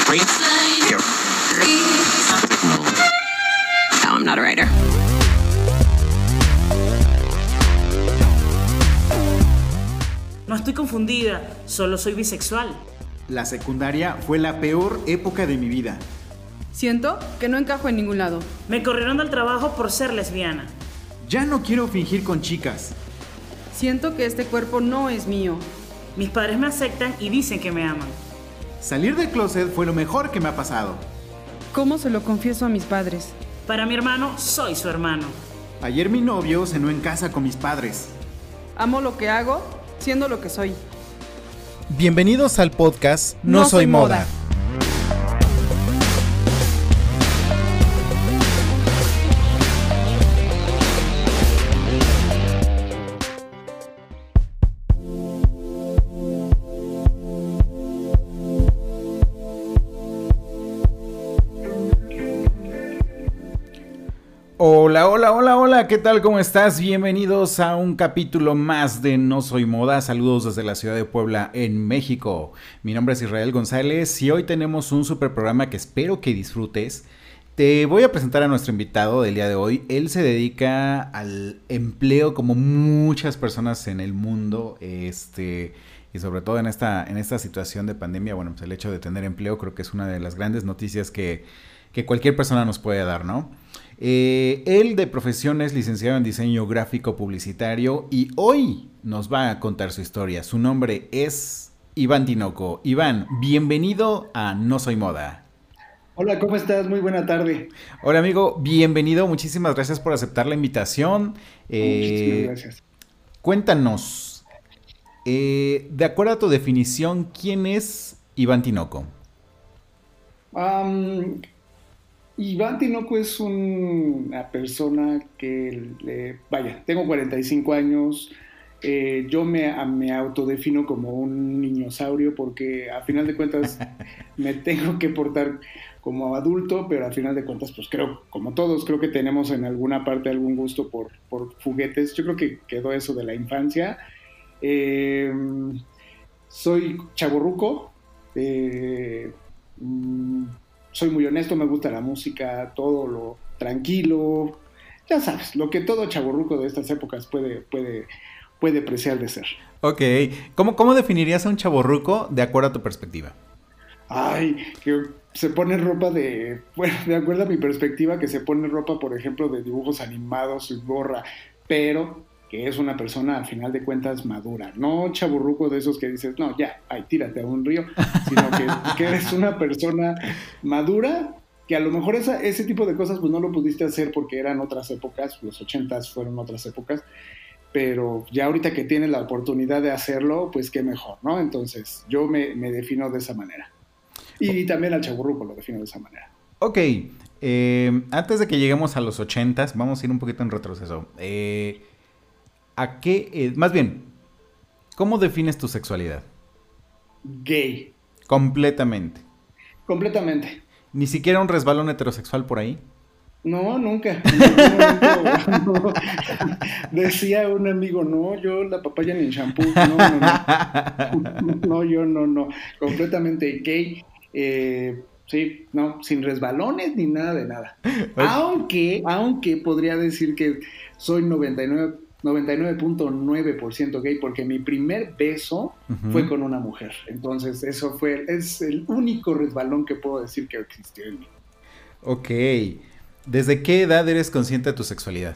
No, I'm not a writer. No estoy confundida, solo soy bisexual. La secundaria fue la peor época de mi vida. Siento que no encajo en ningún lado. Me corrieron del trabajo por ser lesbiana. Ya no quiero fingir con chicas. Siento que este cuerpo no es mío. Mis padres me aceptan y dicen que me aman. Salir del closet fue lo mejor que me ha pasado. ¿Cómo se lo confieso a mis padres? Para mi hermano, soy su hermano. Ayer mi novio cenó en casa con mis padres. Amo lo que hago, siendo lo que soy. Bienvenidos al podcast No Soy Moda. Hola, ¿qué tal? ¿Cómo estás? Bienvenidos a un capítulo más de No Soy Moda. Saludos desde la ciudad de Puebla, en México. Mi nombre es Israel González y hoy tenemos un super programa que espero que disfrutes. Te voy a presentar a nuestro invitado del día de hoy. Él se dedica al empleo como muchas personas en el mundo, y sobre todo en esta situación de pandemia. Bueno, pues el hecho de tener empleo creo que es una de las grandes noticias que cualquier persona nos puede dar, ¿no? Él de profesión es licenciado en diseño gráfico publicitario y hoy nos va a contar su historia. Su nombre es Iván Tinoco. Iván, bienvenido a No Soy Moda. Hola, ¿cómo estás? Muy buena tarde. Hola amigo, bienvenido. Muchísimas gracias por aceptar la invitación. Muchísimas gracias. Cuéntanos, de acuerdo a tu definición, ¿quién es Iván Tinoco? Iván Tinoco es una persona que, tengo 45 años, yo me autodefino como un niñosaurio porque a final de cuentas me tengo que portar como adulto, pero a final de cuentas pues creo, como todos, creo que tenemos en alguna parte algún gusto por juguetes. Yo creo que quedó eso de la infancia. Soy chavorruco, soy muy honesto, me gusta la música, todo lo tranquilo, ya sabes, lo que todo chavorruco de estas épocas puede preciar de ser. Ok, ¿Cómo definirías a un chavorruco de acuerdo a tu perspectiva? Ay, que se pone ropa de acuerdo a mi perspectiva, que se pone ropa, por ejemplo, de dibujos animados y gorra, pero que es una persona, al final de cuentas, madura. No chaburruco de esos que dices, no, ya, ay, tírate a un río, sino que eres una persona madura, que a lo mejor ese tipo de cosas pues no lo pudiste hacer porque eran otras épocas, los 80s fueron otras épocas, pero ya ahorita que tienes la oportunidad de hacerlo, pues qué mejor, ¿no? Entonces, yo me defino de esa manera. Y también al chaburruco lo defino de esa manera. Ok, antes de que lleguemos a los 80s, vamos a ir un poquito en retroceso. ¿A qué? Más bien, ¿cómo defines tu sexualidad? Gay. Completamente. Completamente. ¿Ni siquiera un resbalón heterosexual por ahí? No, nunca. No. Decía un amigo, no, yo la papaya ni en shampoo. No, yo no. Completamente gay. Sí, no, sin resbalones ni nada de nada. Okay. Aunque podría decir que soy 99.9% gay, porque mi primer beso fue con una mujer. Entonces, es el único resbalón que puedo decir que existió en mí. Ok. ¿Desde qué edad eres consciente de tu sexualidad?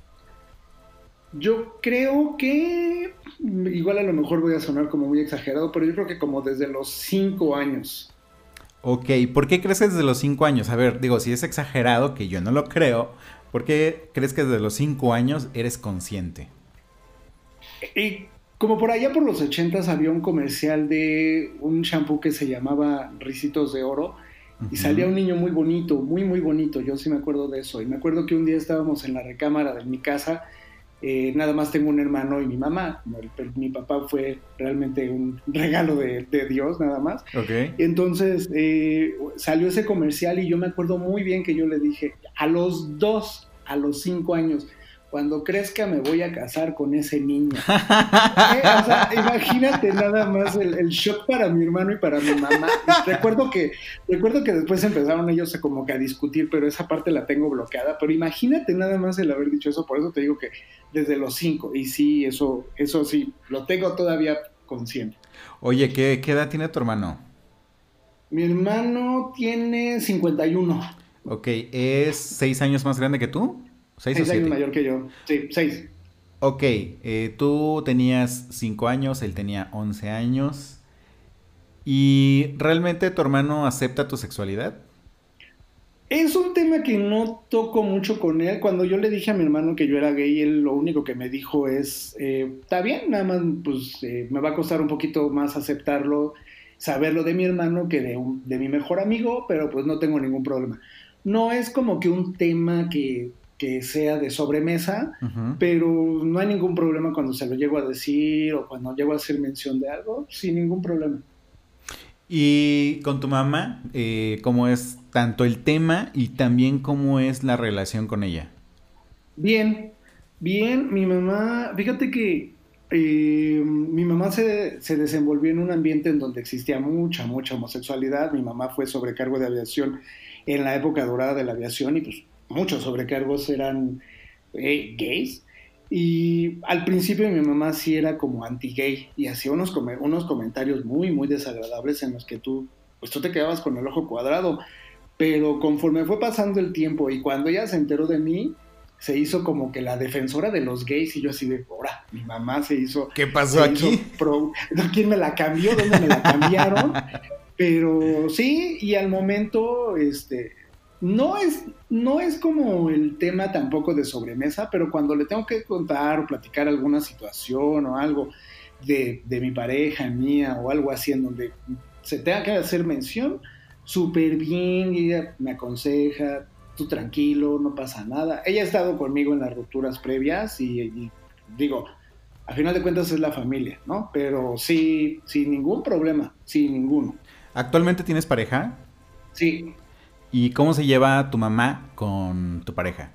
Yo creo que, igual a lo mejor voy a sonar como muy exagerado, pero yo creo que como desde los 5 años. Ok, ¿por qué crees que desde los 5 años? A ver, digo, si es exagerado, que yo no lo creo, ¿por qué crees que desde los 5 años eres consciente? Y como por allá por los 80s había un comercial de un shampoo que se llamaba Ricitos de Oro, y salía un niño muy bonito, muy muy bonito, yo sí me acuerdo de eso. Y me acuerdo que un día estábamos en la recámara de mi casa, nada más tengo un hermano y mi mamá. Mi papá fue realmente un regalo de Dios, nada más. Okay. Entonces salió ese comercial y yo me acuerdo muy bien que yo le dije a los 5 años, cuando crezca me voy a casar con ese niño. O sea, imagínate nada más el shock para mi hermano y para mi mamá. Recuerdo que después empezaron ellos como que a discutir, pero esa parte la tengo bloqueada. Pero imagínate nada más el haber dicho eso, por eso te digo que desde los 5, y sí, eso sí, lo tengo todavía consciente. Oye, ¿qué edad tiene tu hermano? Mi hermano tiene 51. Ok, ¿es 6 años más grande que tú? 6 o 6 años 7. mayor que yo. Sí, 6. Ok, tú tenías 5 años, él tenía 11 años. ¿Y realmente tu hermano acepta tu sexualidad? Es un tema que no toco mucho con él. Cuando yo le dije a mi hermano que yo era gay, él lo único que me dijo es, está bien, nada más pues me va a costar un poquito más aceptarlo, saberlo de mi hermano que de mi mejor amigo, pero pues no tengo ningún problema. No es como que un tema que sea de sobremesa, Ujú. pero no hay ningún problema cuando se lo llego a decir o cuando llego a hacer mención de algo, sin ningún problema. Y con tu mamá, ¿cómo es tanto el tema y también cómo es la relación con ella? Bien, bien, mi mamá, fíjate que mi mamá se desenvolvió en un ambiente en donde existía mucha homosexualidad. Mi mamá fue sobrecargo de aviación en la época dorada de la aviación y pues muchos sobrecargos eran gays. Y al principio mi mamá sí era como anti-gay y hacía unos comentarios muy desagradables en los que pues tú te quedabas con el ojo cuadrado. Pero conforme fue pasando el tiempo y cuando ella se enteró de mí, se hizo como que la defensora de los gays y yo así de, ahora, mi mamá se hizo... ¿Qué pasó aquí? ¿Quién me la cambió? ¿Dónde me la cambiaron? Pero sí, y al momento, no es como el tema tampoco de sobremesa, pero cuando le tengo que contar o platicar alguna situación o algo de mi pareja, mía o algo así en donde se tenga que hacer mención, súper bien, y ella me aconseja, tú tranquilo, no pasa nada. Ella ha estado conmigo en las rupturas previas y digo, a final de cuentas es la familia, ¿no? Pero sí, sin ningún problema, sin ninguno. ¿Actualmente tienes pareja? Sí. ¿Y cómo se lleva tu mamá con tu pareja?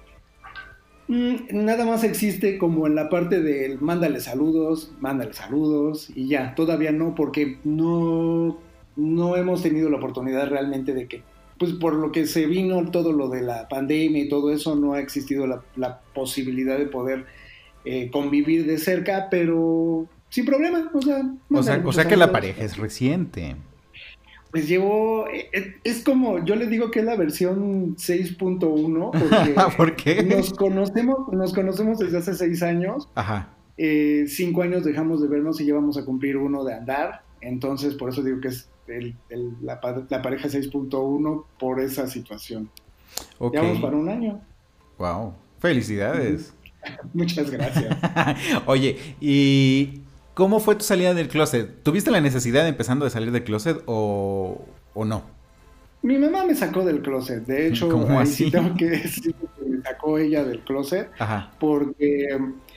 Nada más existe como en la parte del mándale saludos y ya, todavía no, porque no hemos tenido la oportunidad realmente de que, pues por lo que se vino todo lo de la pandemia y todo eso, no ha existido la posibilidad de poder convivir de cerca, pero sin problema, O sea que la pareja es reciente. Pues llevo, es como, yo le digo que es la versión 6.1, porque ¿Por qué? nos conocemos desde hace 6 años. Ajá. 5 años dejamos de vernos y llevamos a cumplir 1 de andar, entonces por eso digo que es la pareja 6.1 por esa situación. Ok. Ya vamos para 1 año. Wow. Felicidades. Muchas gracias. Oye, ¿y cómo fue tu salida del closet? ¿Tuviste la necesidad de empezando de salir del closet o no? Mi mamá me sacó del closet, de hecho, ¿Cómo ahí así? sí tengo que decir que me sacó ella del closet, Ajá. porque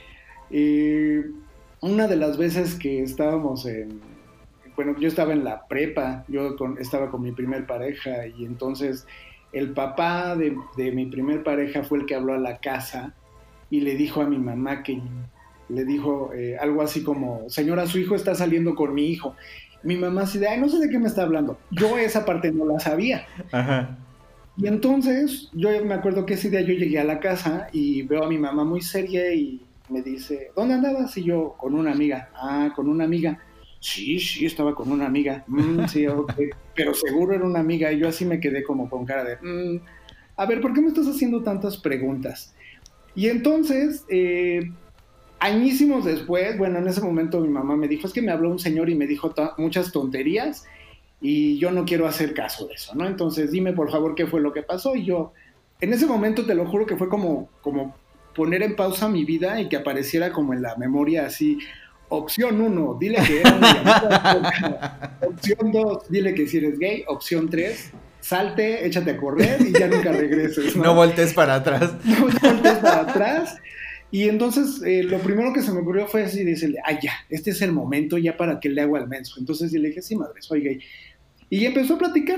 una de las veces que estábamos bueno, yo estaba en la prepa, estaba con mi primer pareja y entonces el papá de mi primer pareja fue el que habló a la casa y le dijo a mi mamá le dijo algo así como, señora, su hijo está saliendo con mi hijo. Mi mamá así de, ay, no sé de qué me está hablando. Yo esa parte no la sabía. Ajá. Y entonces yo me acuerdo que ese día yo llegué a la casa y veo a mi mamá muy seria y me dice, ¿dónde andabas? Y yo, con una amiga. Ah, con una amiga. Sí, estaba con una amiga. Sí, ok. Pero seguro era una amiga. Y yo así me quedé como con cara de, a ver, ¿por qué me estás haciendo tantas preguntas? Y entonces, añísimos después, bueno, en ese momento mi mamá me dijo, es que me habló un señor y me dijo muchas tonterías y yo no quiero hacer caso de eso, ¿no? Entonces dime por favor qué fue lo que pasó. Y yo, en ese momento te lo juro que fue como poner en pausa mi vida y que apareciera como en la memoria así, opción 1, dile que era una llamada. Opción 2, dile que si eres gay. Opción 3, salte, échate a correr y ya nunca regreses, ¿no? No voltees para atrás. No voltees para atrás. Y entonces lo primero que se me ocurrió fue así, decirle, ya, este es el momento ya para que le haga al menso. Entonces yo le dije, sí, madre, soy gay. Y empezó a platicar.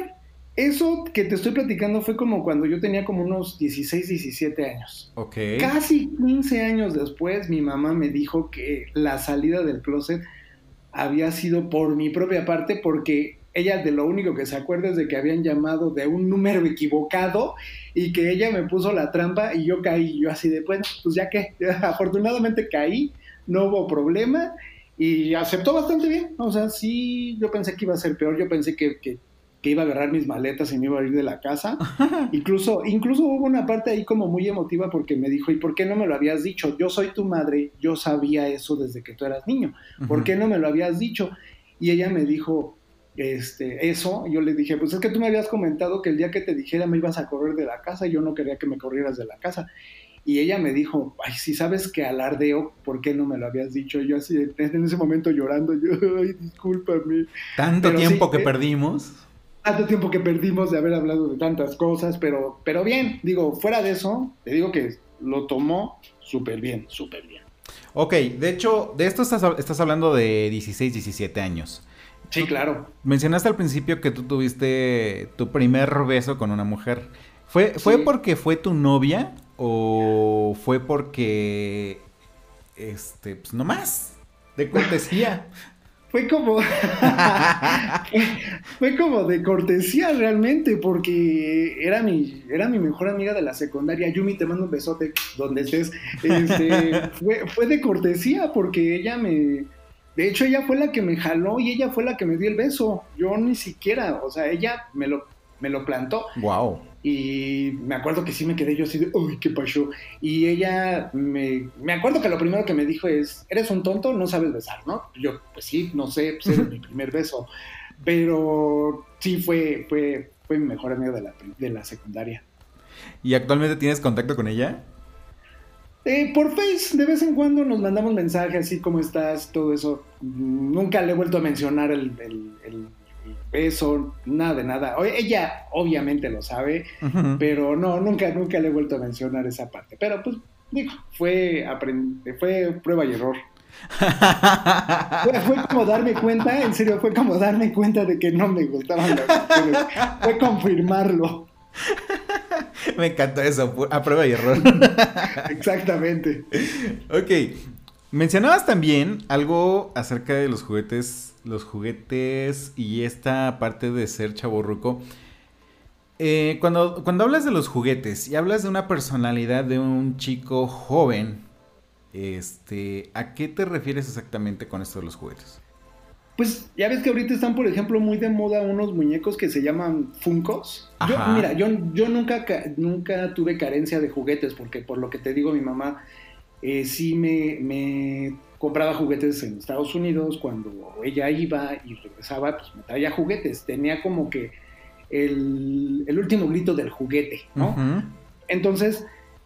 Eso que te estoy platicando fue como cuando yo tenía como unos 16, 17 años. Ok. Casi 15 años después, mi mamá me dijo que la salida del closet había sido por mi propia parte, porque ella de lo único que se acuerda es de que habían llamado de un número equivocado y que ella me puso la trampa y yo caí. Yo así de, bueno, pues ya que afortunadamente caí, no hubo problema y aceptó bastante bien. O sea, sí, yo pensé que iba a ser peor, yo pensé que iba a agarrar mis maletas y me iba a ir de la casa. Incluso hubo una parte ahí como muy emotiva porque me dijo, ¿y por qué no me lo habías dicho? Yo soy tu madre, yo sabía eso desde que tú eras niño. ¿Por qué no me lo habías dicho? Y ella me dijo eso. Yo le dije, pues es que tú me habías comentado que el día que te dijera me ibas a correr de la casa y yo no quería que me corrieras de la casa. Y ella me dijo, ay, si sabes que alardeo, ¿por qué no me lo habías dicho? Yo así, en ese momento llorando, ay, discúlpame. Tanto tiempo que perdimos. Tanto tiempo que perdimos de haber hablado de tantas cosas, pero bien, digo, fuera de eso, te digo que lo tomó súper bien, súper bien. Ok, de hecho, de esto estás hablando de 16, 17 años. Sí, claro. Mencionaste al principio que tú tuviste tu primer beso con una mujer. ¿Fue porque fue tu novia o fue porque, pues nomás, de cortesía? Fue como de cortesía realmente, porque era mi mejor amiga de la secundaria. Yumi, te mando un besote donde estés. Fue de cortesía porque de hecho ella fue la que me jaló y ella fue la que me dio el beso. Yo ni siquiera, o sea, ella me lo plantó. Wow. Y me acuerdo que sí me quedé yo así de, uy, ¿qué pasó? Y ella me acuerdo que lo primero que me dijo es, ¿eres un tonto? No sabes besar, ¿no? Yo, pues sí, no sé, pues era mi primer beso. Pero sí fue mi mejor amigo de la secundaria. ¿Y actualmente tienes contacto con ella? Por Face, de vez en cuando nos mandamos mensajes, así, ¿cómo estás? Todo eso. Nunca le he vuelto a mencionar el beso, nada de nada. Ella obviamente lo sabe, pero no, nunca le he vuelto a mencionar esa parte. Pero pues, digo, fue prueba y error. fue como darme cuenta, en serio, fue como darme cuenta de que no me gustaban las mujeres. Fue confirmarlo. Me encantó eso, a prueba y error. Exactamente. Ok. Mencionabas también algo acerca de los juguetes y esta parte de ser chavorruco. Cuando hablas de los juguetes y hablas de una personalidad de un chico joven, ¿a qué te refieres exactamente con esto de los juguetes? Pues ya ves que ahorita están, por ejemplo, muy de moda unos muñecos que se llaman Funkos. Yo nunca tuve carencia de juguetes, porque por lo que te digo, mi mamá sí me compraba juguetes en Estados Unidos. Cuando ella iba y regresaba, pues me traía juguetes. Tenía como que el último grito del juguete, ¿no? Uh-huh. Entonces,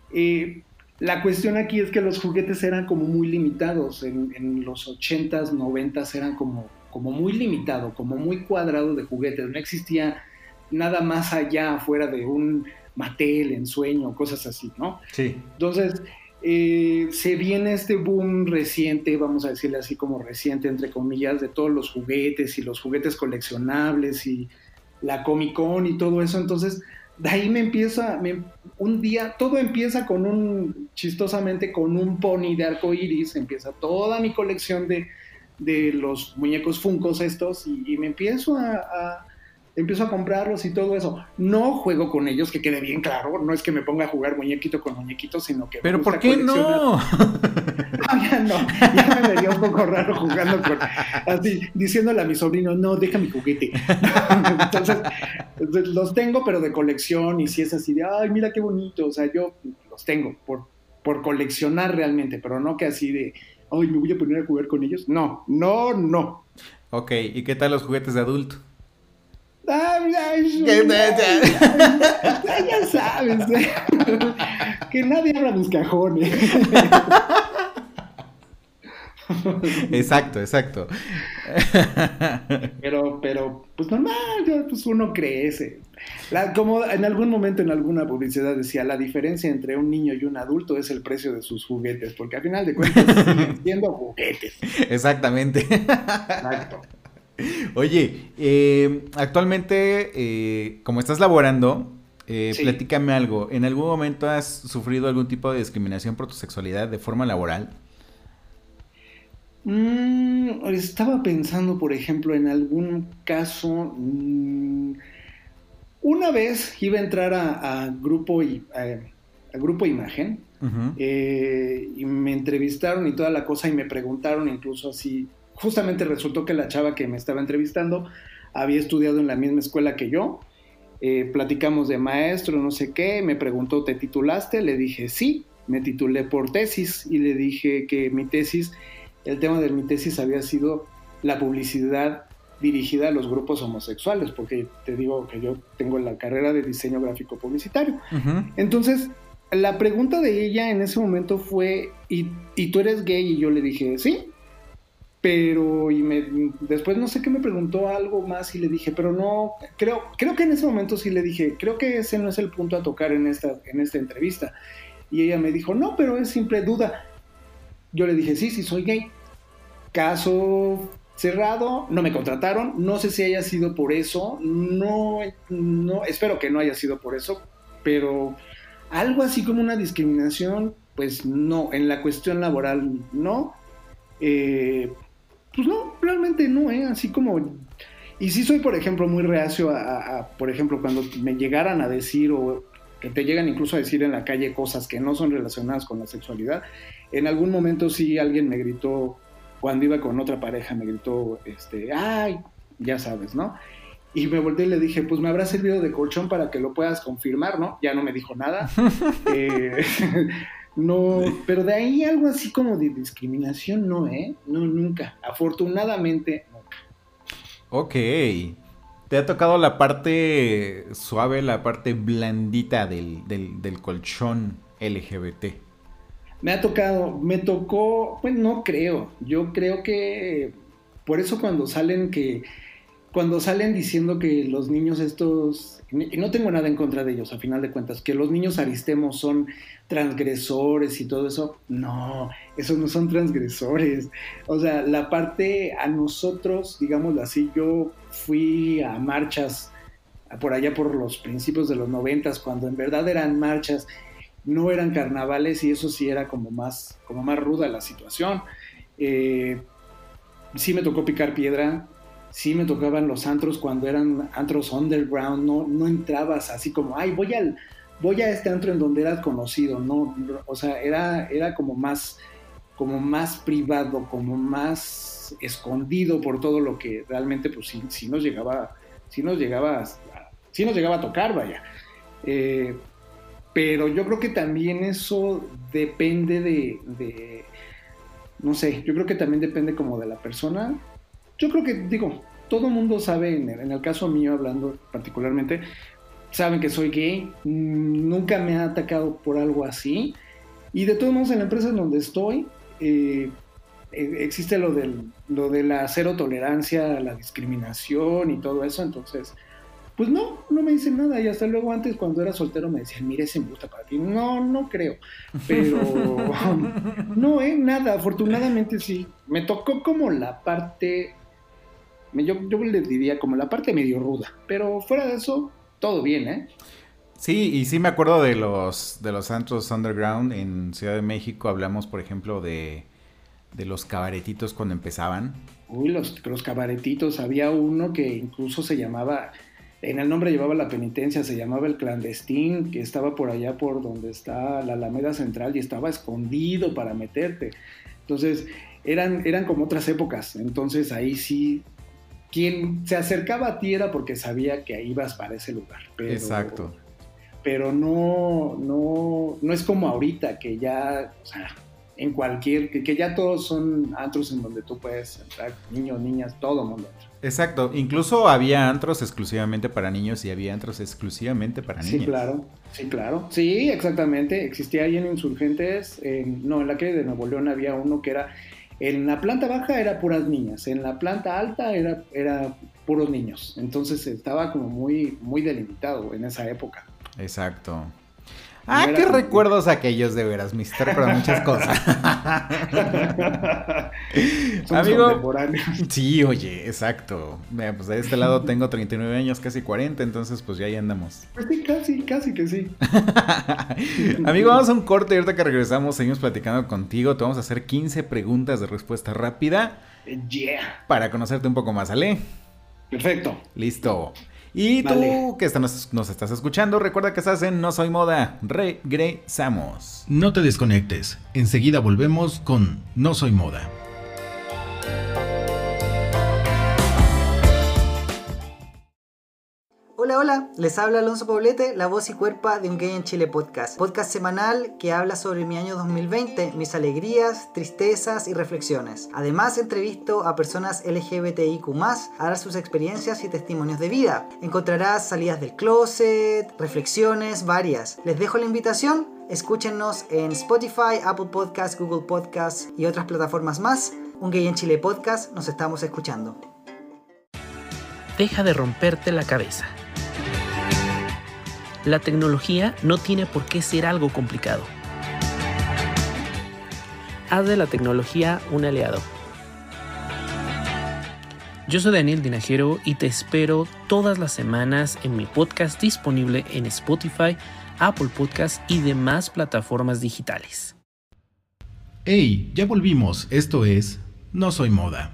la cuestión aquí es que los juguetes eran como muy limitados. En los 80s, 90s eran como muy limitado, como muy cuadrado de juguetes. No existía nada más allá afuera de un Mattel, Ensueño, cosas así, ¿no? Sí. Entonces, se viene este boom reciente, vamos a decirle así como reciente, entre comillas, de todos los juguetes y los juguetes coleccionables y la Comic Con y todo eso. Entonces, de ahí un día, todo empieza chistosamente con un pony de arco iris. Empieza toda mi colección de los muñecos Funkos estos y me empiezo a comprarlos y todo eso. No juego con ellos, que quede bien claro. No es que me ponga a jugar muñequito con muñequito, sino que... ¿Pero por qué no? Ya no. Ya me vería un poco raro jugando así, diciéndole a mi sobrino, no, deja mi juguete. Entonces, los tengo, pero de colección. Y si es así de, ay, mira qué bonito. O sea, yo los tengo por coleccionar realmente, pero no que así de, ay, me voy a poner a jugar con ellos. No. Ok, ¿y qué tal los juguetes de adulto? Ya sabes, que nadie abra mis cajones. Exacto. Pero pues normal, pues uno crece. Como en algún momento en alguna publicidad decía, la diferencia entre un niño y un adulto es el precio de sus juguetes, porque al final de cuentas siguen siendo juguetes. Exactamente. Exacto. Oye, actualmente, como estás laborando, Sí. platícame algo. ¿En algún momento has sufrido algún tipo de discriminación por tu sexualidad de forma laboral? Estaba pensando, por ejemplo, en algún caso. Una vez iba a entrar a Grupo Imagen, Ujú. y me entrevistaron y toda la cosa y me preguntaron incluso así. Justamente resultó que la chava que me estaba entrevistando había estudiado en la misma escuela que yo. Platicamos de maestro, no sé qué, me preguntó, ¿te titulaste? Le dije, sí, me titulé por tesis y le dije que el tema de mi tesis había sido la publicidad dirigida a los grupos homosexuales, porque te digo que yo tengo la carrera de diseño gráfico publicitario. Ujú. Entonces, la pregunta de ella en ese momento fue, ¿y tú eres gay? Y yo le dije, sí, pero después no sé qué me preguntó algo más y le dije, pero no, creo que en ese momento sí le dije, creo que ese no es el punto a tocar en esta entrevista. Y ella me dijo, no, pero es simple duda. Yo le dije, sí, soy gay. Caso cerrado, no me contrataron, no sé si haya sido por eso, no, espero que no haya sido por eso, pero algo así como una discriminación, pues no, en la cuestión laboral no. Pues no, realmente no, así como. Y sí soy, por ejemplo, muy reacio por ejemplo, cuando me llegaran a decir o que te llegan incluso a decir en la calle cosas que no son relacionadas con la sexualidad. En algún momento sí alguien me gritó, cuando iba con otra pareja, me gritó, ay, ya sabes, ¿no? Y me volteé y le dije, pues me habrá servido de colchón para que lo puedas confirmar, ¿no? Ya no me dijo nada. No, pero de ahí algo así como de discriminación, no, no, nunca. Afortunadamente, nunca. Ok. ¿Te ha tocado la parte suave, la parte blandita del colchón LGBT? Me tocó, pues no creo. Yo creo que por eso cuando salen diciendo que los niños estos, y no tengo nada en contra de ellos, a final de cuentas, que los niños aristemos son transgresores y todo eso, no, esos no son transgresores. O sea, la parte a nosotros, digámoslo así, yo fui a marchas por allá por los principios de los 90, cuando en verdad eran marchas, no eran carnavales, y eso sí era como más ruda la situación. Sí me tocó picar piedra. Sí me tocaban los antros cuando eran antros underground, no entrabas así como, ay, voy a este antro en donde eras conocido, no, o sea, era como más privado, como más escondido por todo lo que realmente pues sí nos llegaba a tocar, vaya. Pero yo creo que también eso depende no sé, yo creo que también depende como de la persona. Yo creo que, digo, todo el mundo sabe, en el caso mío hablando particularmente, saben que soy gay, nunca me ha atacado por algo así, y de todos modos en la empresa en donde estoy, existe lo de la cero tolerancia a la discriminación y todo eso, entonces, pues no me dicen nada, y hasta luego antes cuando era soltero me decían, mira, ese me gusta para ti, no creo, pero no, nada, afortunadamente sí, me tocó como la parte, yo le diría como la parte medio ruda, pero fuera de eso, todo bien, Sí, y sí me acuerdo de los antros underground en Ciudad de México. Hablamos, por ejemplo, de los cabaretitos cuando empezaban. Uy, los cabaretitos, había uno que incluso se llamaba, en el nombre llevaba la penitencia, se llamaba El Clandestín, que estaba por allá por donde está la Alameda Central y estaba escondido para meterte. Entonces, eran como otras épocas, entonces ahí sí, quien se acercaba a ti era porque sabía que ibas para ese lugar. Exacto. Pero no es como ahorita, que ya, o sea, en cualquier, que ya todos son antros en donde tú puedes entrar, niños, niñas, todo el mundo entra. Exacto, incluso había antros exclusivamente para niños y había antros exclusivamente para niñas. Sí, claro, sí, exactamente, existía ahí en Insurgentes, en la calle de Nuevo León había uno que era, en la planta baja era puras niñas, en la planta alta era puros niños, entonces estaba como muy, muy delimitado en esa época. Exacto. Ah, No qué era como- recuerdos aquellos, de veras, mister, para muchas cosas. Somos Amigo, contemporáneos. sí, oye, exacto. Mira, pues de este lado tengo 39 años, casi 40, entonces pues ya ahí andamos. Pues sí, casi que sí. Amigo, vamos a un corte y ahorita que regresamos seguimos platicando contigo. Te vamos a hacer 15 preguntas de respuesta rápida Yeah. para conocerte un poco más, ¿sale? Perfecto. Listo. Y tú Vale. que nos estás escuchando, recuerda que estás en No Soy Moda. Regresamos. No te desconectes, enseguida volvemos con No Soy Moda. Hola, hola, les habla Alonso Poblete, la voz y cuerpa de Un Gay en Chile podcast. Podcast semanal que habla sobre mi año 2020, mis alegrías, tristezas y reflexiones. Además, entrevisto a personas LGBTIQ+, a dar sus experiencias y testimonios de vida. Encontrarás salidas del closet, reflexiones varias. Les dejo la invitación, escúchenos en Spotify, Apple Podcasts, Google Podcasts y otras plataformas más. Un Gay en Chile podcast, nos estamos escuchando. Deja de romperte la cabeza. La tecnología no tiene por qué ser algo complicado. Haz de la tecnología un aliado. Yo soy Daniel Dinajero y te espero todas las semanas en mi podcast disponible en Spotify, Apple Podcasts y demás plataformas digitales. ¡Hey! Ya volvimos, esto es No Soy Moda.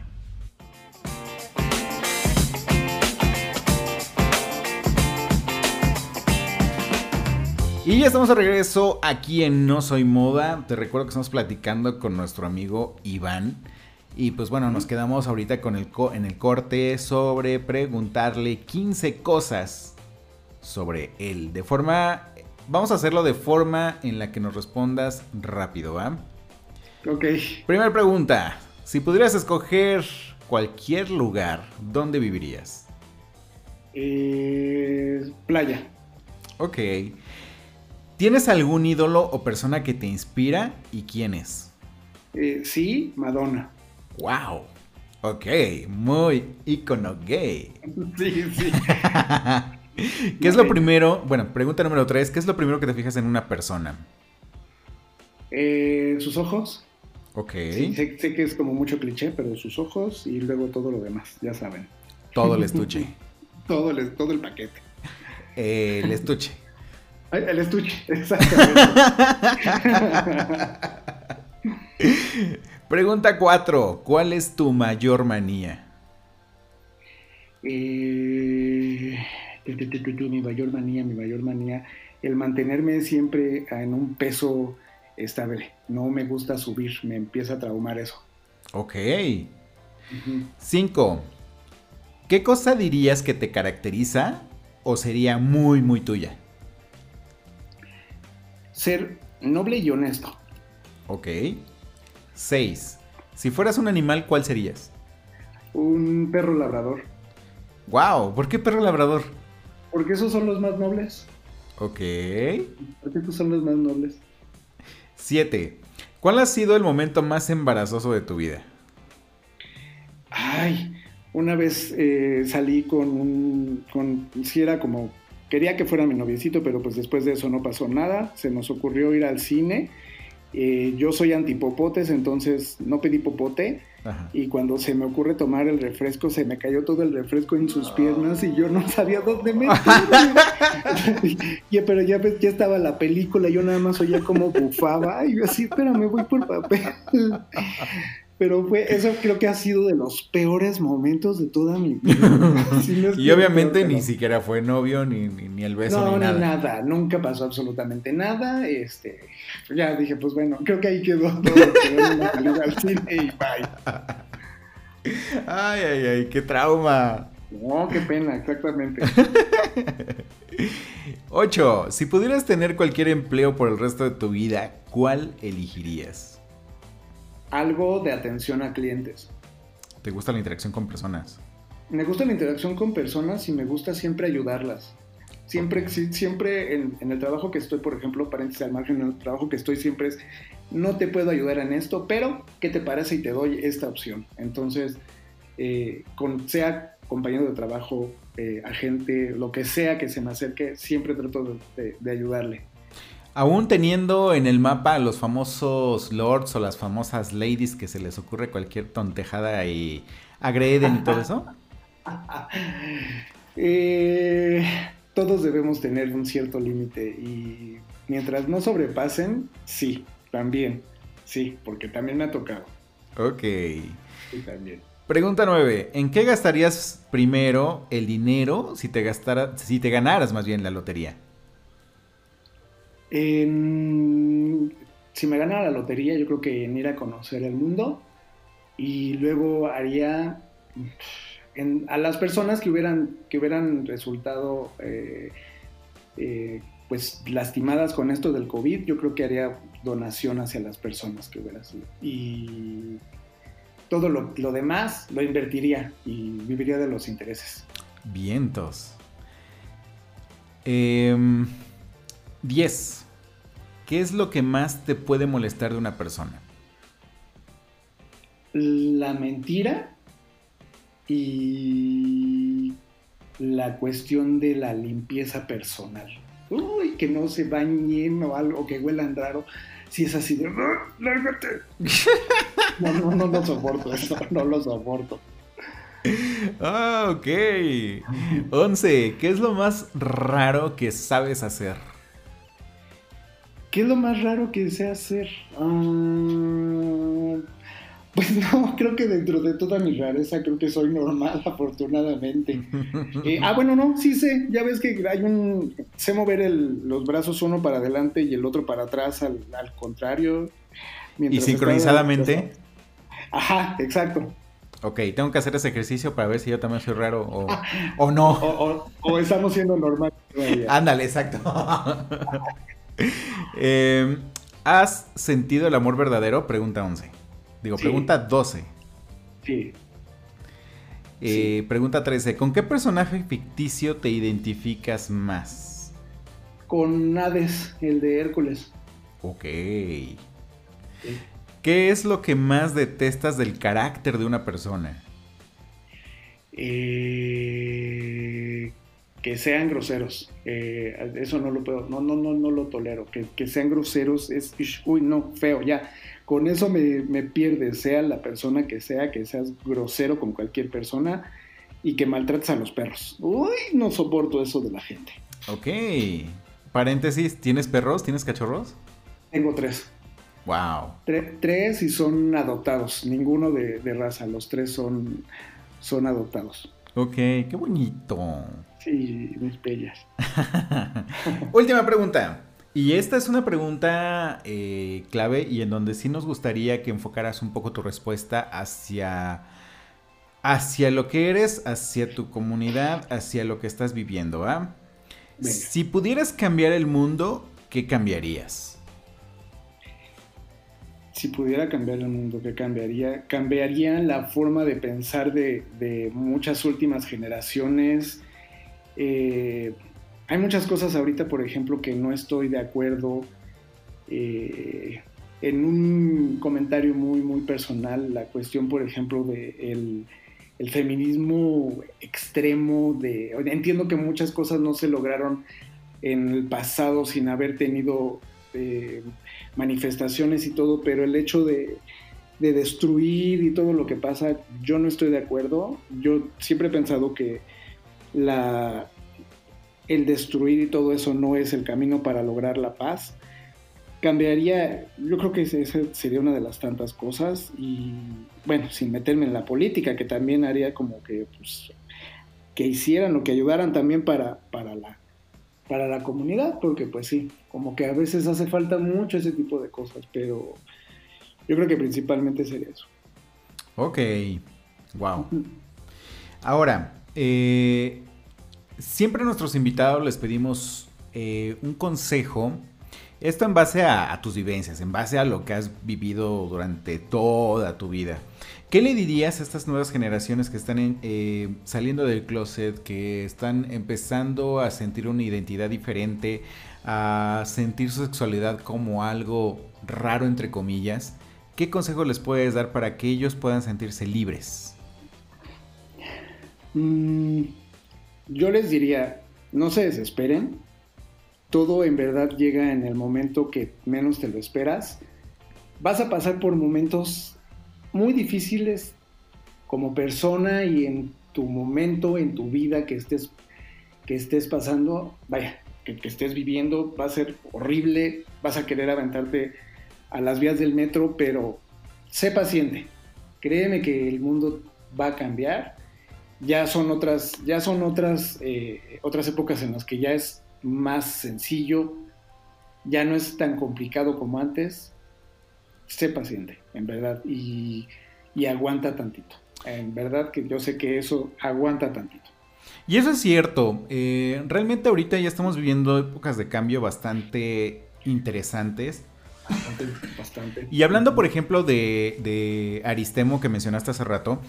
Y ya estamos de regreso aquí en No Soy Moda. Te recuerdo que estamos platicando con nuestro amigo Iván. Y pues bueno, nos quedamos ahorita en el corte sobre preguntarle 15 cosas sobre él. Vamos a hacerlo de forma en la que nos respondas rápido, ¿va? Ok. Primera pregunta. Si pudieras escoger cualquier lugar, ¿dónde vivirías? Playa. Ok. ¿Tienes algún ídolo o persona que te inspira y quién es? Sí, Madonna. Wow. Ok, muy ícono gay. Sí, sí. ¿Qué es lo primero? Bueno, pregunta número 3. ¿Qué es lo primero que te fijas en una persona? Sus ojos. Ok. Sí, sé que es como mucho cliché, pero sus ojos y luego todo lo demás, ya saben. Todo el estuche. Todo el paquete. El estuche. Ay, el estuche, exactamente. Pregunta 4. ¿Cuál es tu mayor manía? Mi mayor manía, el mantenerme siempre en un peso estable. No me gusta subir, me empieza a traumar eso. Ok. 5. ¿Qué cosa dirías que te caracteriza o sería muy, muy tuya? Ser noble y honesto. Ok. 6. Si fueras un animal, ¿cuál serías? Un perro labrador. Wow, ¿por qué perro labrador? Porque esos son los más nobles. Ok. Porque esos son los más nobles. 7. ¿Cuál ha sido el momento más embarazoso de tu vida? Ay, una vez salí sí era como, quería que fuera mi noviecito, pero pues después de eso no pasó nada. Se nos ocurrió ir al cine. Yo soy antipopotes, entonces no pedí popote. Ajá. Y cuando se me ocurre tomar el refresco, se me cayó todo el refresco en sus piernas y yo no sabía dónde meterlo. Pero ya estaba la película, yo nada más oía cómo bufaba y yo así, espérame, voy por papel. Pero eso creo que ha sido de los peores momentos de toda mi vida. Si no es Y que obviamente peor, ni pero... siquiera fue novio, ni el beso, No, ni nada. ni nada, nunca pasó absolutamente nada. Ya dije, pues bueno, creo que ahí quedó todo. Quedó una salida al cine y bye. Ay, ay, ay, qué trauma. No, qué pena, exactamente. 8. Si pudieras tener cualquier empleo por el resto de tu vida, ¿cuál elegirías? Algo de atención a clientes. ¿Te gusta la interacción con personas? Me gusta la interacción con personas y me gusta siempre ayudarlas. Siempre en el trabajo que estoy, por ejemplo, paréntesis al margen, en el trabajo que estoy siempre es, no te puedo ayudar en esto, pero ¿qué te parece y te doy esta opción? Entonces, sea compañero de trabajo, agente, lo que sea que se me acerque, siempre trato de ayudarle. Aún teniendo en el mapa a los famosos lords o las famosas ladies que se les ocurre cualquier tontejada y agreden y todo eso. Todos debemos tener un cierto límite y mientras no sobrepasen, sí, también, sí, porque también me ha tocado. Ok. Sí, también. Pregunta 9. ¿En qué gastarías primero el dinero si te ganaras más bien la lotería? Si me ganara la lotería, yo creo que en ir a conocer el mundo y luego haría a las personas que hubieran resultado pues lastimadas con esto del COVID, yo creo que haría donación hacia las personas que hubieran sido. Y todo lo demás lo invertiría y viviría de los intereses. Vientos. 10. ¿Qué es lo que más te puede molestar de una persona? La mentira y la cuestión de la limpieza personal. Uy, que no se bañen o algo, que huelan raro. Si es así de... ¡Lárgate! No soporto eso, no lo soporto. Ah, ok. 11. ¿Qué es lo más raro que sabes hacer? ¿Qué es lo más raro que sé hacer? Pues no, creo que dentro de toda mi rareza creo que soy normal, afortunadamente. Bueno, no, sí sé, ya ves que sé mover los brazos uno para adelante y el otro para atrás al contrario. ¿Y sincronizadamente? Ajá, exacto. Ok, tengo que hacer ese ejercicio para ver si yo también soy raro o no. O estamos siendo normales todavía. Ándale, exacto. ¿Has sentido el amor verdadero? Pregunta 11. Sí. Pregunta 12. Sí. Sí. Pregunta 13. ¿Con qué personaje ficticio te identificas más? Con Hades, el de Hércules. Ok. Sí. ¿Qué es lo que más detestas del carácter de una persona? Que sean groseros. Eso no lo puedo, no lo tolero. Que sean groseros es, uy, no, feo, ya. Con eso me pierde, sea la persona que seas grosero con cualquier persona y que maltrates a los perros. Uy, no soporto eso de la gente. Ok. Paréntesis, ¿tienes perros? ¿Tienes cachorros? Tengo 3. Wow. 3 y son adoptados, ninguno de raza, los 3 son adoptados. Ok, qué bonito. Sí, mis bellas. Última pregunta. Y esta es una pregunta clave y en donde sí nos gustaría que enfocaras un poco tu respuesta hacia lo que eres, hacia tu comunidad, hacia lo que estás viviendo, ¿ah? Venga. Si pudieras cambiar el mundo, ¿qué cambiarías? Si pudiera cambiar el mundo, ¿qué cambiaría? Cambiaría la forma de pensar de muchas últimas generaciones. Hay muchas cosas ahorita, por ejemplo, que no estoy de acuerdo. En un comentario muy, muy personal, la cuestión, por ejemplo, de el feminismo extremo. Entiendo que muchas cosas no se lograron en el pasado sin haber tenido manifestaciones y todo, pero el hecho de destruir y todo lo que pasa, yo no estoy de acuerdo. Yo siempre he pensado que el destruir y todo eso no es el camino para lograr la paz. Cambiaría, yo creo que esa sería una de las tantas cosas, y bueno, sin meterme en la política, que también haría como que, pues, que hicieran o que ayudaran también para la comunidad, porque pues sí, como que a veces hace falta mucho ese tipo de cosas, pero yo creo que principalmente sería eso. Ok, wow. Ahora, siempre a nuestros invitados les pedimos un consejo, esto en base a tus vivencias, en base a lo que has vivido durante toda tu vida. ¿Qué le dirías a estas nuevas generaciones que están saliendo del closet, que están empezando a sentir una identidad diferente, a sentir su sexualidad como algo raro, entre comillas? ¿Qué consejo les puedes dar para que ellos puedan sentirse libres? Yo les diría, no se desesperen, todo en verdad llega en el momento que menos te lo esperas. Vas a pasar por momentos muy difíciles como persona y en tu momento, en tu vida que estés pasando, vaya, que estés viviendo, va a ser horrible, vas a querer aventarte a las vías del metro, pero sé paciente, créeme que el mundo va a cambiar. Ya son otras épocas en las que ya es más sencillo, ya no es tan complicado como antes. Sé paciente, en verdad, y aguanta tantito. En verdad que yo sé que eso aguanta tantito. Y eso es cierto. Realmente ahorita ya estamos viviendo épocas de cambio bastante interesantes. Bastante. Y hablando, por ejemplo, de Aristemo que mencionaste hace rato,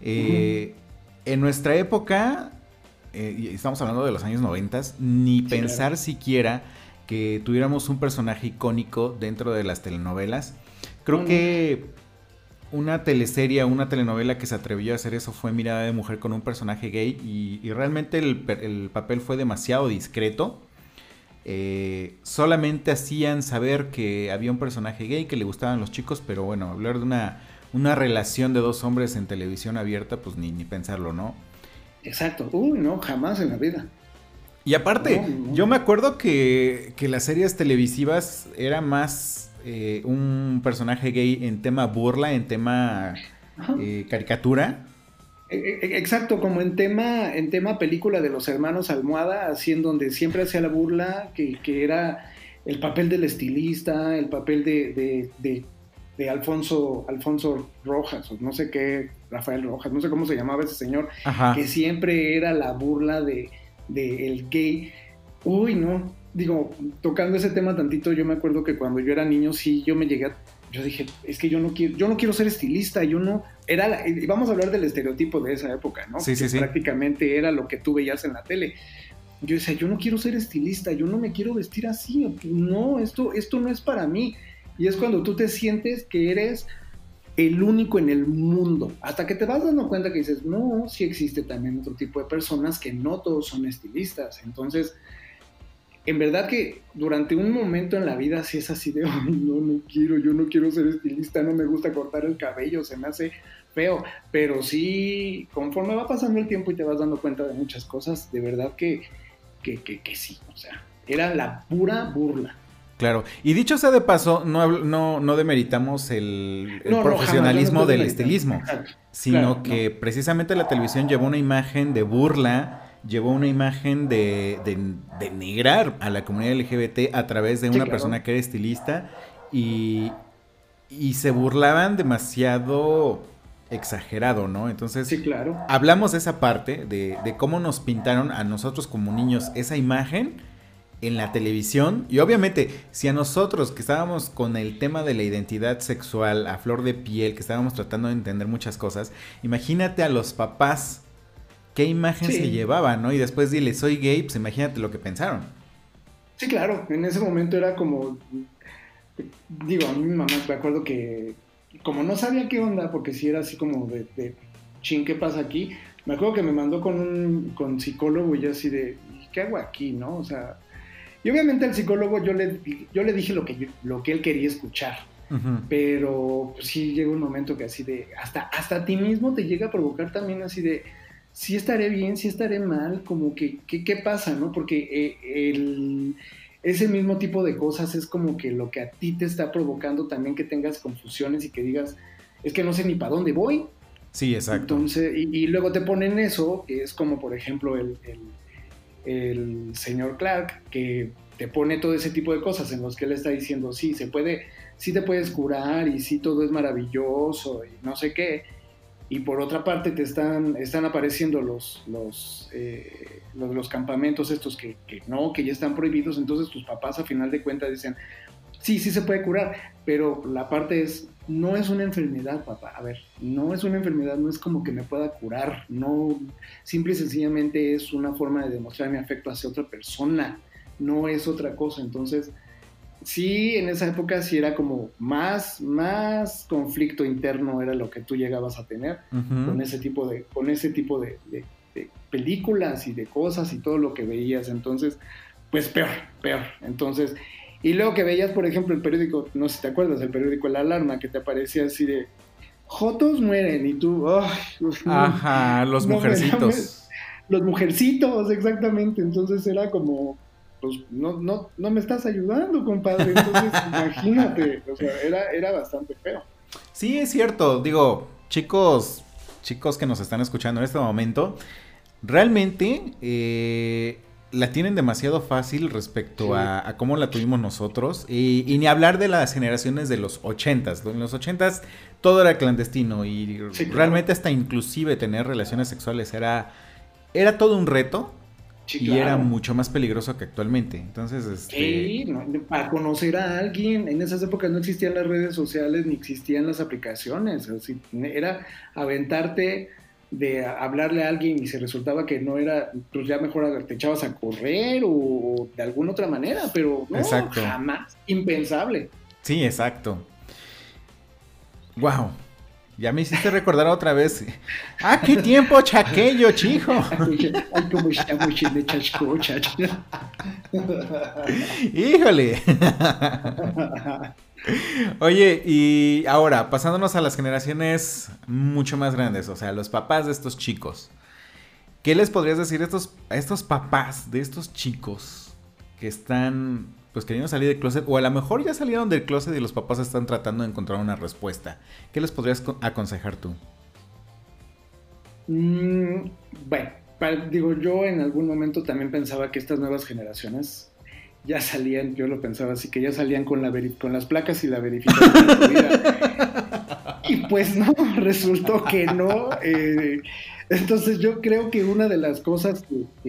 en nuestra época, y estamos hablando de los años 90, ni pensar siquiera que tuviéramos un personaje icónico dentro de las telenovelas. Creo que una teleserie, una telenovela que se atrevió a hacer eso fue Mirada de Mujer con un personaje gay y realmente el papel fue demasiado discreto. Solamente hacían saber que había un personaje gay, que le gustaban los chicos, pero bueno, hablar de una relación de dos hombres en televisión abierta, pues ni pensarlo, ¿no? Exacto. No, jamás en la vida. Y aparte, yo me acuerdo que las series televisivas era más un personaje gay en tema burla, en tema caricatura. Exacto, como en tema película de los hermanos Almohada, así en donde siempre hacía la burla, que era el papel del estilista, el papel de Alfonso Rojas, o no sé qué, Rafael Rojas, no sé cómo se llamaba ese señor, que siempre era la burla de el gay. No, digo, tocando ese tema tantito, yo me acuerdo que cuando yo era niño, sí, yo dije, es que yo no quiero ser estilista, vamos a hablar del estereotipo de esa época, ¿no? Sí. Prácticamente era lo que tú veías en la tele. Yo decía, yo no quiero ser estilista, yo no me quiero vestir así, no, esto no es para mí. Y es cuando tú te sientes que eres el único en el mundo, hasta que te vas dando cuenta que dices, no, sí existe también otro tipo de personas que no todos son estilistas. Entonces, en verdad que durante un momento en la vida sí es así de, yo no quiero ser estilista, no me gusta cortar el cabello, se me hace feo, pero sí, conforme va pasando el tiempo y te vas dando cuenta de muchas cosas, de verdad que sí, o sea, era la pura burla. Claro, y dicho sea de paso, no demeritamos el profesionalismo del estilismo, sino que precisamente la televisión llevó una imagen de burla, llevó una imagen de denigrar a la comunidad LGBT a través de una persona que era estilista y se burlaban demasiado exagerado, ¿no? Entonces, hablamos de esa parte, de cómo nos pintaron a nosotros como niños esa imagen en la televisión. Y obviamente, si a nosotros que estábamos con el tema de la identidad sexual a flor de piel, que estábamos tratando de entender muchas cosas, imagínate a los papás qué imagen se llevaban, ¿no? Y después dile, soy gay, pues imagínate lo que pensaron. Sí, claro, en ese momento era como, digo, a mí mi mamá, me acuerdo que como no sabía qué onda, porque si era así como de chin, ¿qué pasa aquí? Me acuerdo que me mandó con psicólogo y yo así de, ¿qué hago aquí, no? O sea, y obviamente al psicólogo yo le dije lo que él quería escuchar. Pero pues, sí llega un momento que así de, hasta a ti mismo te llega a provocar también así de, sí estaré bien, sí estaré mal, como que, ¿qué pasa, no? Porque ese mismo tipo de cosas es como que lo que a ti te está provocando también que tengas confusiones y que digas, es que no sé ni para dónde voy. Sí, exacto. Entonces, y luego te ponen eso, que es como por ejemplo el señor Clark, que te pone todo ese tipo de cosas en los que él está diciendo, sí, sí te puedes curar y sí todo es maravilloso y no sé qué. Y por otra parte te están apareciendo los campamentos estos que ya están prohibidos. Entonces tus papás a final de cuentas dicen, sí se puede curar, pero la parte es, no es una enfermedad, papá. A ver, no es una enfermedad, no es como que me pueda curar, no, simple y sencillamente es una forma de demostrar mi afecto hacia otra persona, no es otra cosa. Entonces, sí, en esa época sí era como más conflicto interno era lo que tú llegabas a tener con ese tipo de películas y de cosas y todo lo que veías. Entonces, pues peor. Entonces, y luego que veías, por ejemplo, el periódico, no sé si te acuerdas, el periódico La Alarma, que te aparecía así de, jotos mueren, y tú, ajá, los mujercitos. Los mujercitos, exactamente. Entonces era como, pues no me estás ayudando, compadre. Entonces imagínate, o sea, era bastante feo. Sí, es cierto. Digo, chicos que nos están escuchando en este momento, realmente la tienen demasiado fácil respecto a cómo la tuvimos nosotros. Y ni hablar de las generaciones de los 80s. En los 80s todo era clandestino y realmente hasta inclusive tener relaciones sexuales era todo un reto. Sí, y era mucho más peligroso que actualmente. Entonces, Sí, para conocer a alguien, en esas épocas no existían las redes sociales ni existían las aplicaciones. Así, era aventarte de hablarle a alguien y se resultaba que no era, pues ya mejor te echabas a correr o de alguna otra manera, pero no, exacto. Jamás, impensable. Sí, exacto. Wow. Ya me hiciste recordar otra vez. ¡Ah, qué tiempo chaqueño, chico! Ay, cómo estamos en el chasco, chacho. ¡Híjole! Oye, y ahora, pasándonos a las generaciones mucho más grandes, o sea, los papás de estos chicos. ¿Qué les podrías decir a estos papás de estos chicos que están, pues, queriendo salir del closet? O a lo mejor ya salieron del closet y los papás están tratando de encontrar una respuesta. ¿Qué les podrías aconsejar tú? Bueno, digo, yo en algún momento también pensaba que estas nuevas generaciones ya salían, yo lo pensaba así, que ya salían con las placas y la verificación de tu vida. Y pues no, resultó que no. Entonces yo creo que una de las cosas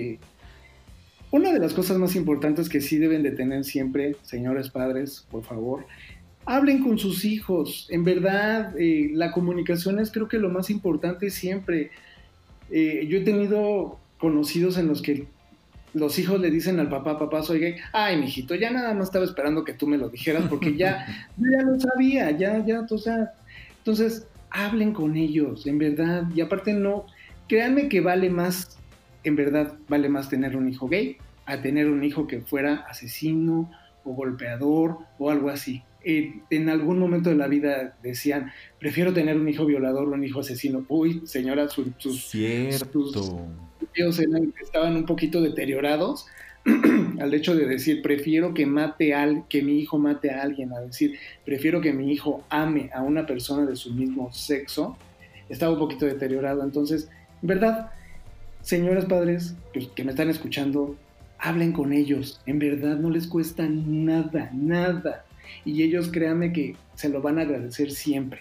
más importantes que sí deben de tener siempre, señores padres, por favor, hablen con sus hijos. En verdad, la comunicación es creo que lo más importante siempre. Yo he tenido conocidos en los que los hijos le dicen al papá, soy gay. Ay, mijito, ya nada más estaba esperando que tú me lo dijeras porque ya lo sabía, ya, o sea. Entonces, hablen con ellos, en verdad. Y aparte no, créanme que vale más tener un hijo gay a tener un hijo que fuera asesino o golpeador o algo así. En algún momento de la vida decían, prefiero tener un hijo violador o un hijo asesino. Uy, señora, sus videos estaban un poquito deteriorados al hecho de decir, prefiero que mi hijo mate a alguien, a decir, prefiero que mi hijo ame a una persona de su mismo sexo. Estaba un poquito deteriorado. Entonces, en verdad, señores padres que me están escuchando, hablen con ellos. En verdad no les cuesta nada. Y ellos, créanme que se lo van a agradecer siempre.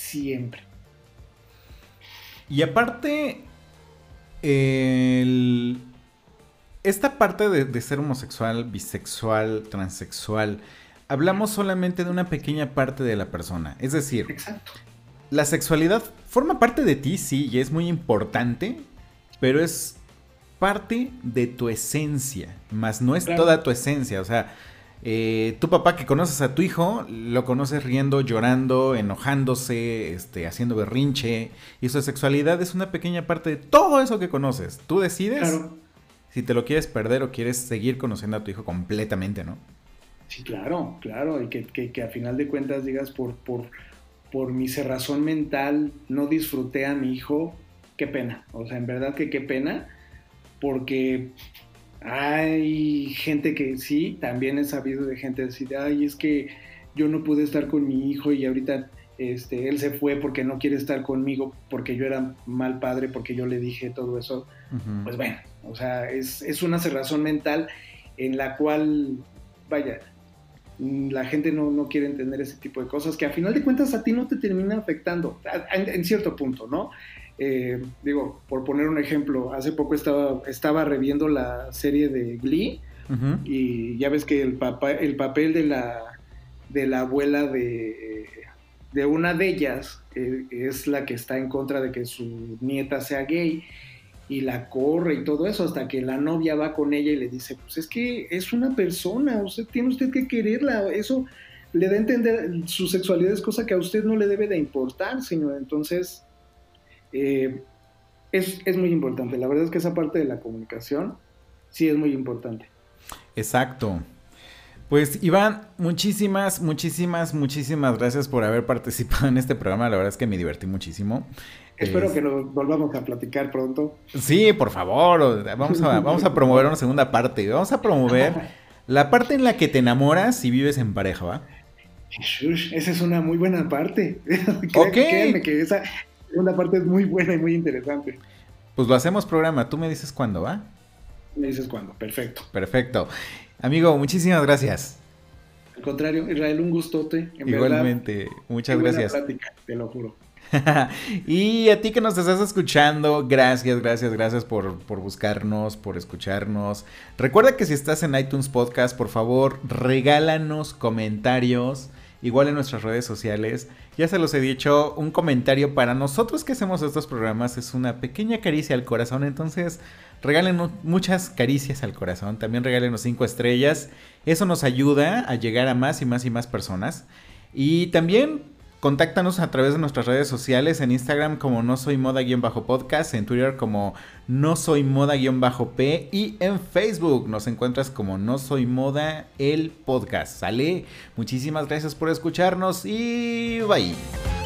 Y aparte, esta parte de ser homosexual, bisexual, transexual, hablamos solamente de una pequeña parte de la persona. Es decir, exacto, la sexualidad forma parte de ti, sí, y es muy importante, pero es parte de tu esencia, más no es toda tu esencia. O sea, tu papá que conoces a tu hijo, lo conoces riendo, llorando, enojándose, haciendo berrinche, y su sexualidad es una pequeña parte de todo eso que conoces. Tú decides si te lo quieres perder o quieres seguir conociendo a tu hijo completamente, ¿no? Sí, claro, y que a final de cuentas digas, por mi cerrazón mental no disfruté a mi hijo, qué pena. O sea, en verdad que qué pena, porque hay gente que sí, también he sabido de gente decir, ay, es que yo no pude estar con mi hijo y ahorita él se fue porque no quiere estar conmigo, porque yo era mal padre, porque yo le dije todo eso. Uh-huh. Pues bueno, o sea, es una cerrazón mental en la cual, vaya, la gente no quiere entender ese tipo de cosas, que a final de cuentas a ti no te termina afectando, en cierto punto, ¿no? Digo, por poner un ejemplo, hace poco estaba reviendo la serie de Glee. Uh-huh. Y ya ves que el papel de la abuela de una de ellas es la que está en contra de que su nieta sea gay, y la corre y todo eso, hasta que la novia va con ella y le dice, pues es que es una persona, tiene usted que quererla, eso le da a entender, su sexualidad es cosa que a usted no le debe de importar, señor. Entonces es muy importante. La verdad es que esa parte de la comunicación sí es muy importante. Exacto. Pues Iván, muchísimas gracias por haber participado en este programa. La verdad es que me divertí muchísimo. Espero que nos volvamos a platicar pronto. Sí, por favor. Vamos a promover una segunda parte. Vamos a promover la parte en la que te enamoras y vives en pareja, ¿va? Esa es una muy buena parte. Créanme que esa segunda parte es muy buena y muy interesante. Pues lo hacemos programa. Tú me dices cuándo, ¿va? Me dices cuándo. Perfecto. Perfecto. Amigo, muchísimas gracias. Al contrario, Israel, un gustote. Igualmente. Verdad, muchas gracias. Buena plática, te lo juro. Y a ti que nos estás escuchando, gracias por buscarnos, por escucharnos. Recuerda que si estás en iTunes Podcast, por favor, regálanos comentarios, igual en nuestras redes sociales. Ya se los he dicho, un comentario para nosotros que hacemos estos programas es una pequeña caricia al corazón. Entonces, regálenos muchas caricias al corazón. También regálenos 5 estrellas. Eso nos ayuda a llegar a más y más personas. Y también contáctanos a través de nuestras redes sociales, en Instagram como no soy moda-podcast, en Twitter como no soy moda-p y en Facebook nos encuentras como no soy moda el podcast. ¿Sale? Muchísimas gracias por escucharnos y bye.